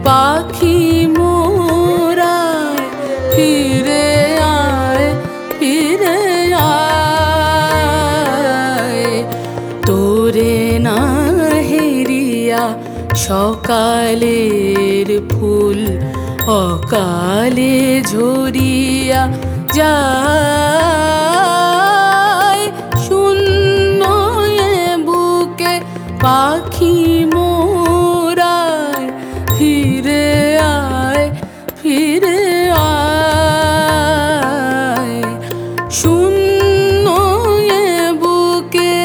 পাখি মোরায় ফিরে আয়, ফিরে আয়। তোরে না হেরিয়া সকালের ফুল অকালে ঝরিয়া যায়। শূন্য এ বুকে পাখি মোরায় ফিরে আয়, ফিরে আয়। শূন্য এ বুকে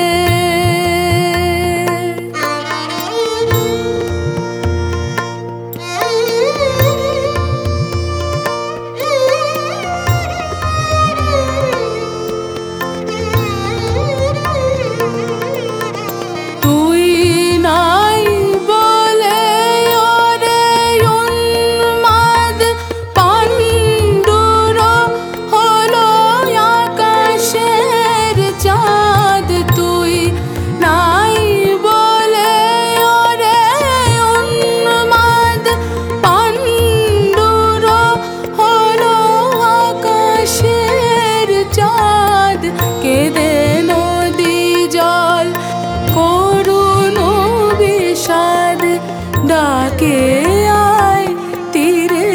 ডাকে আয়, তীরে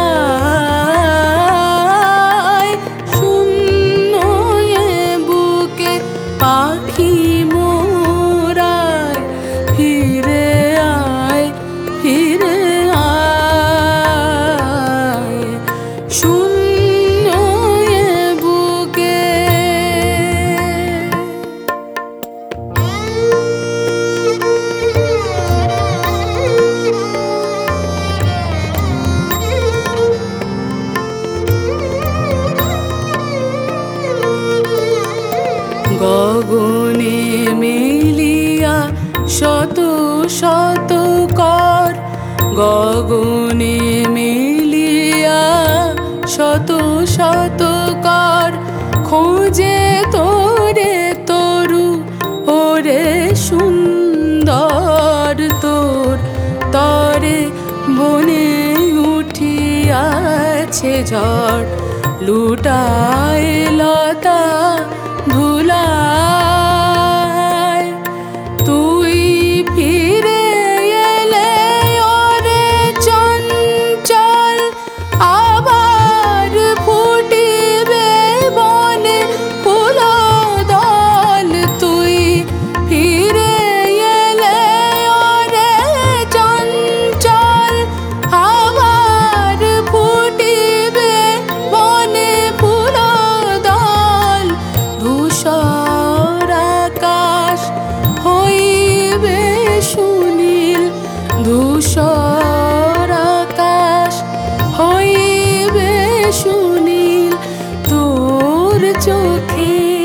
আয়। শূন্য এ বুকে পাখি মোরায় ফিরে আয়, ফিরে আয়। শূন্য এ বুকে গগনে মিলিয়া শত শত কর, গগনে মিলিয়া শত শত কর। খোঁজে তোরে তরু ওরে সুন্দর, তোর তরে বনে উঠিয়াছে ঝড়। লুটায় লতা ধুলায়, তুই ফিরে এলে ওরে চঞ্চল। আবার ফুটিবে বনে ফুলদল, তুই ফিরে এলে ওরে চঞ্চল। আবার ফুটিবে বনে ফুলদল। ধূসর আকাশ হইবে সুনীল, ধূসর আকাশ হইবে সুনীল। তোর চোখের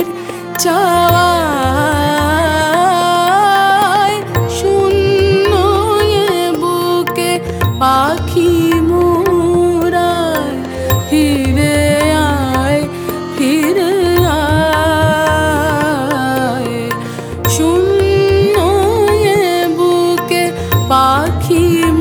চাওয়ায় শূন্য এ বুকে পাখি মোরায় ফিরে আয়, ফিরে আয়। শূন্য এ বুকে পাখি